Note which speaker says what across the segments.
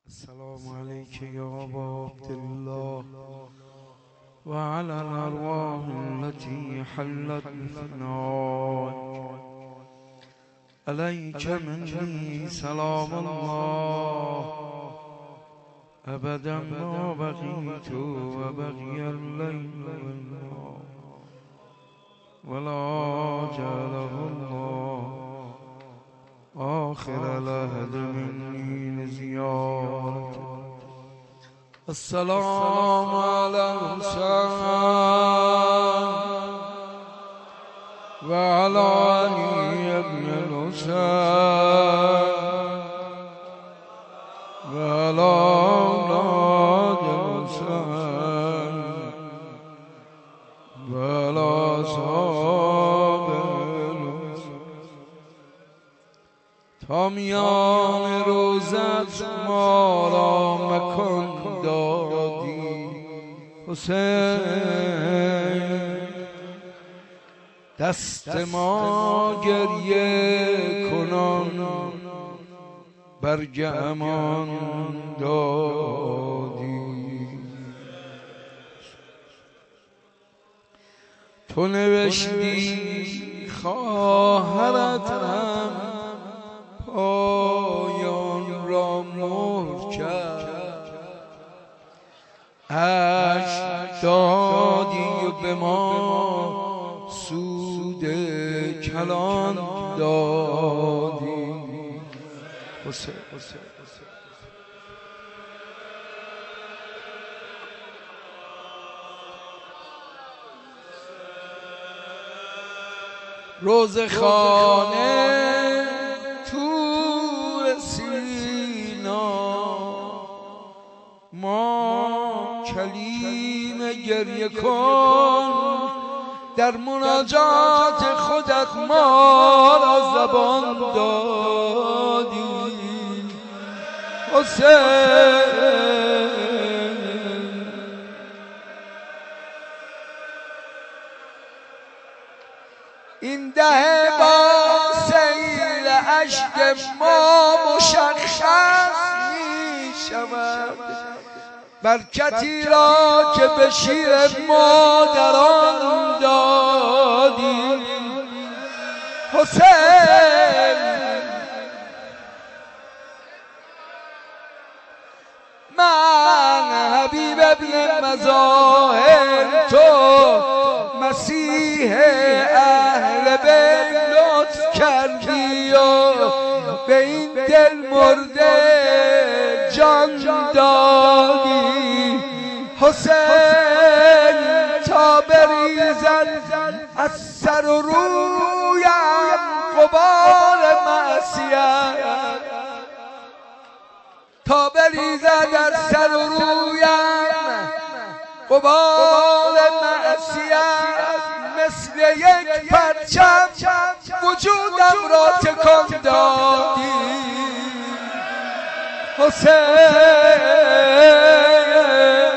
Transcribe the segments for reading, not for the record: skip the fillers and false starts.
Speaker 1: السلام عليك يا أبا عبد الله وعلى الأرواح التي حلت بفناء عليك مني سلام الله أبدا ما بقيت وبقي الليل والنهار ولا جعله الله آخر العهد مني لزيارته. السلام على الحسين وعلى علي بن الحسين وعلى أولاد الحسين وعلى أصحاب الحسين. تا میان روزت ما را مکن دادی حسین، دست ما گریه کنان برگ امان دادی. تو نوشتی خواهرتم پایان را مهر کرد، عشق دادی و به ما سود کلان دادی. حسین روزخانه طور سینا، ما کلیم گریه کن در مناجات خودت ما را زبان دادی. حسین این دهه با سیل اشک ما مشخص می شود، برکتی را که به شیر مادران دادی. حسین من حبیب ابن مظاهر، تو مسیح اهل بیت لطف کردی و به این دل مرده جان دادی. حسین تا بریزد از سر و رویم غبار معصیت، تا بریزد از سر و رویم غبار معصیت، مثل یک پرچم وجودم را تکان دادی. حسین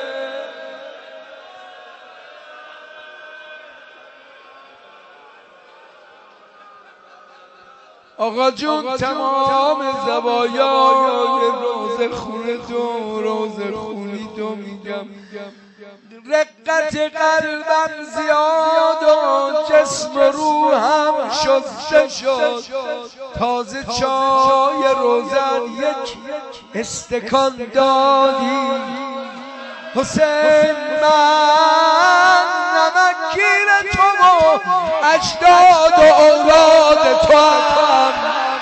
Speaker 1: آقا جون تمام زوایای روز خونه تو، روز خونی تو میگم، رقت قلبم زیاد و جسم و روحم شسته شد، تازه چای روزن یک استکان دادی. حسین من نمکگیر تو و اجداد و اولاد تو هم،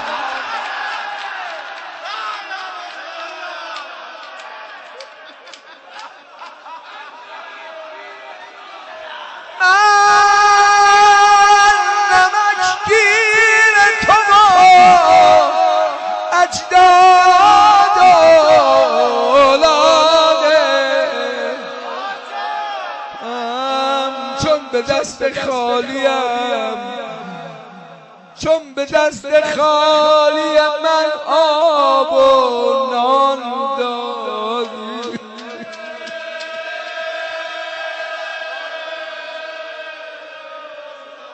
Speaker 1: به دست خالیم، چون به دست خالی من آب و نان دادی.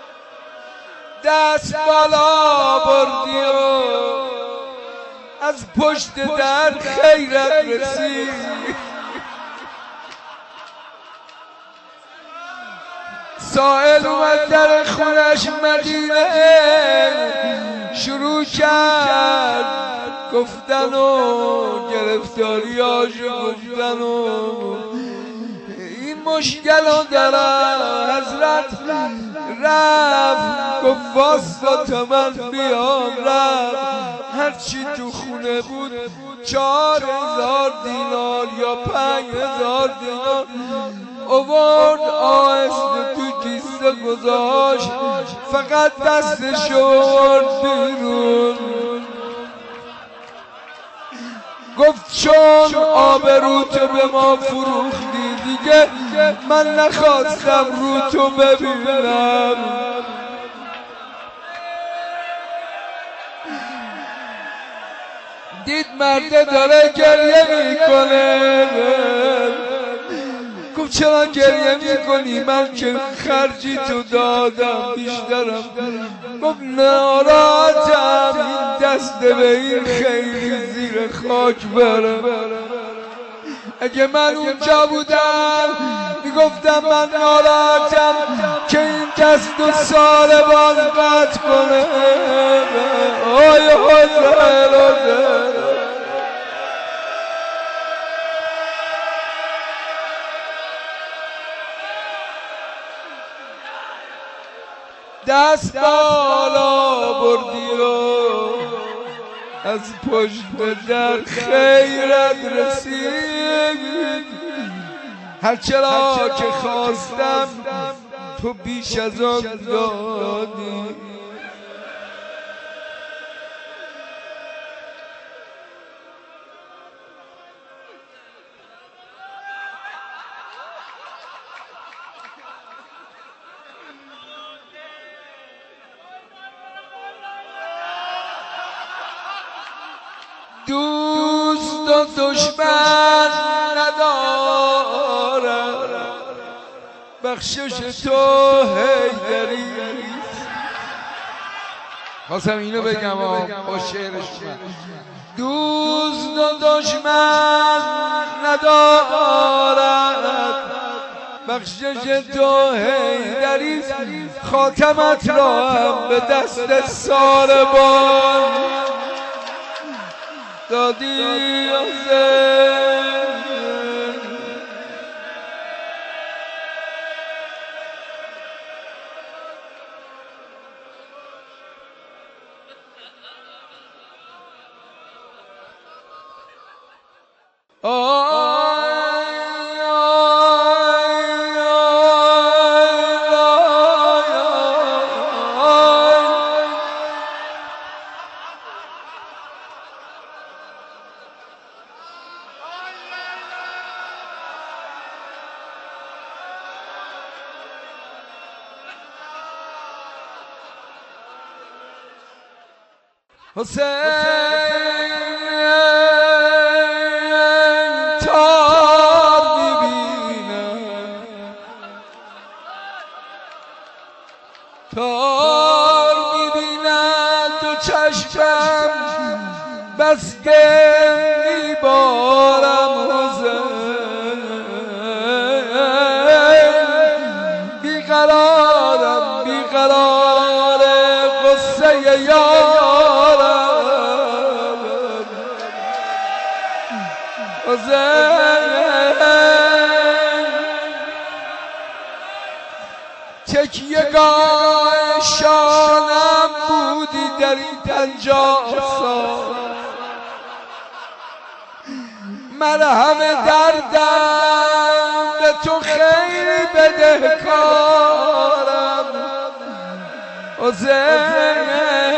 Speaker 1: دست بالا بردی و از پشت در خیرت رسید. سائل اومد در خونش مدینه، شروع کرد گفتن و گرفتاریاشو گفتن و این مشکل رو دارم. حضرت رفت گفت واسطا تا من بیام. رفت هرچی تو خونه بود 4000 دینار یا 5000 دینار آورد، آهسته تو کیسه گذاشت، فقط دستش آورد بیرون. گفت چون آبروتو به ما فروختی دیگه من نخواستم رو تو ببینم. دید مرده داره گریه میکنه، گفت چرا گریه میکنی؟ من که خرجی تو دادم بیشترم. گفت ناراحتم این دسته به این خیلی زیر خاک بره. اگه من اونجا بودم میگفتم من ناراحتم که این دست و سال باز قطع کنه. آی حسین دست بالا بردی و از پشت در خیرت رسید. هرچرا که خواستم تو بیش از آن دادی. دوست و دشمن ندارم، بخشش تو حیدری. خواستم اینو بگم با شعرش. دوست و دشمن ندارد، بخشش تو حیدری. خاتمت را هم به دست ساربان دادی. حسین تار میبینم، تار میبینم تو چشمم بسته میبارم. حسین بیقرارم بیقرار قصه یارم. تکیه‌گاه شانم بودی در این 50 سال، مرهم دردم به تو خیلی بدهکارم. حسین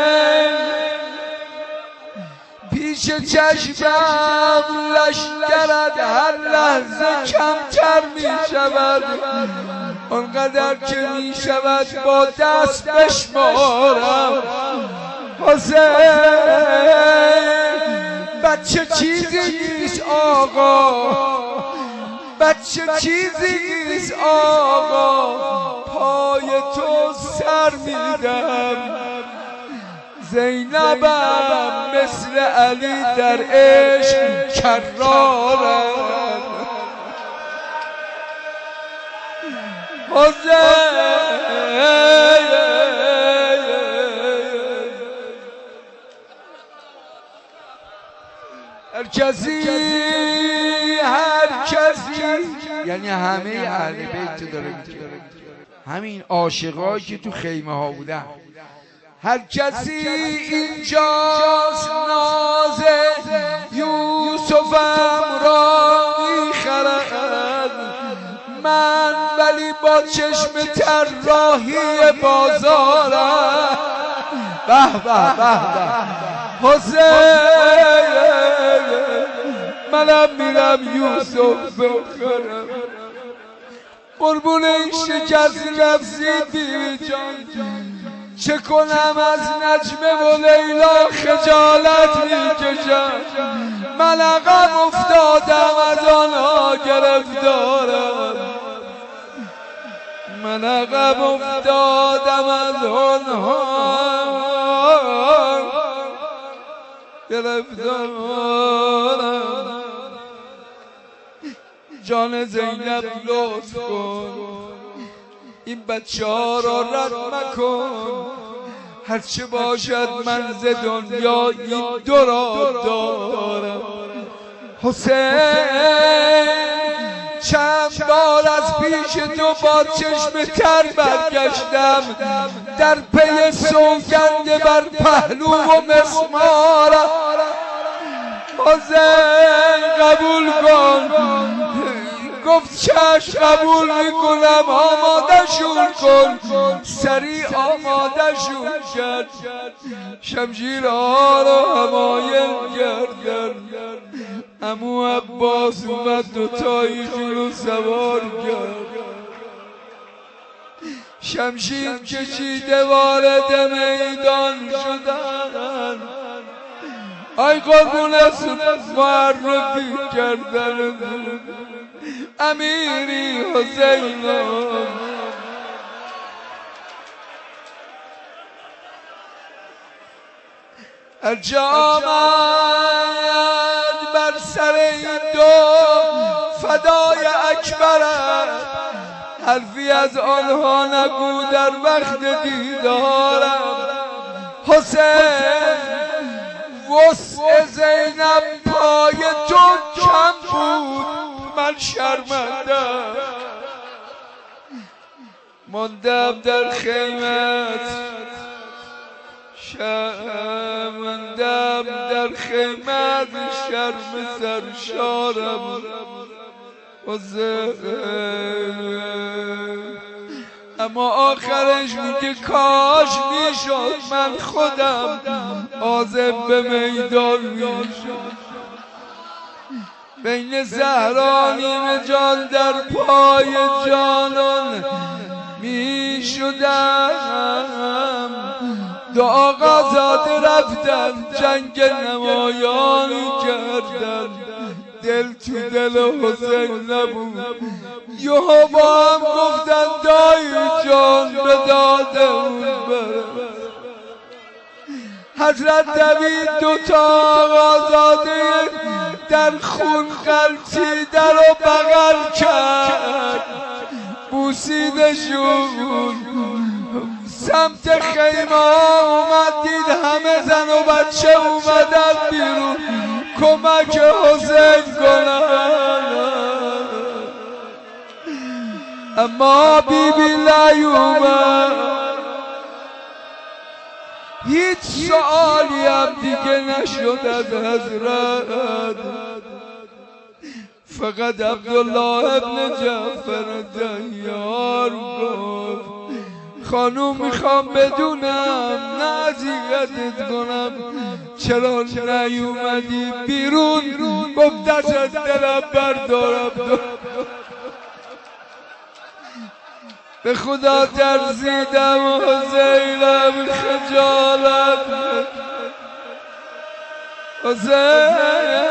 Speaker 1: پیش چشمم لشکرت هر لحظه کمتر می شود، آنقدر که می شود با دست بشمارم. حسین بچه چیزی نیست آقا، بچه چیزی نیست آقا، پای تو سر میدم، زینبم مثل علی در عشق کرارم هر کسی یعنی همه اهل بیت داره میگه، همین عاشقایی که تو خیمه ها بودن، هر کسی اینجاست ناز یوسفم را میخرد، من ولی با چشم طراحی بازارم. به به به به حسین، منم میرم یوسف بخرم، قربون این شکست نفسی بیوی جان، چه کنم از نجمه و لیلا خجالت میکشم، من عقب افتادم از آنها گرفتارم، من عقب افتادم از آنها گرفتارم. جان زینب لطف کن، این بچه ها را رد مکن، هرچه باشد من ز دنیا این دو را دارم. حسین چند بار از پیش تو با چشم تر برگشتم، در پی سوگند بر پهلو و مسمارم. حسین قبول کن، گفت چشم قبول میکنم، آماده شون کن، سریع آماده شون کرد، شمشیرها را حمایل کردن. عمو عباس اومد دوتایشون رو سوار کرد، شمشیر کشیده وارد میدان شدن، آی قربون معرفی کردن امیری حسین. هرچه آمد بر سر این دو فدای اکبرم، حرفی از آنها نگو در وقت دیدارم. حسین وسع زینب پای تو کم بود، من شرمندم ماندم در خیمت، شرمندم در خیمت، شرم سرشارم. اما آخرش میگه کاش میشد من خودم عازم به میدان میشد، بین زهرانیم جان در پای جانان میشدم. دو آقازاده رفتن جنگ نمایانی کردن، دل تو دل حسین نبود، یهو با هم گفتن دایی جان به دادمون برم. حضرت دوید دوتا آقازاده در خون غلطیده رو بغل کرد، بوسیدشون، سمت خیمه اومد، دید همه زن و بچه اومدن بیرون کمک حسین کنن، اما بیبی نیومد. هیچ سوالی هم دیگه نشد از حضرت، فقط عبدالله ابن جعفر دیار گفت خانوم میخوام بدونم، نه اذیتت کنم، چرا نیومدی بیرون؟ گفت دست از دلم بردارم، به خدا ترسیدم حسینم خجالت. حسین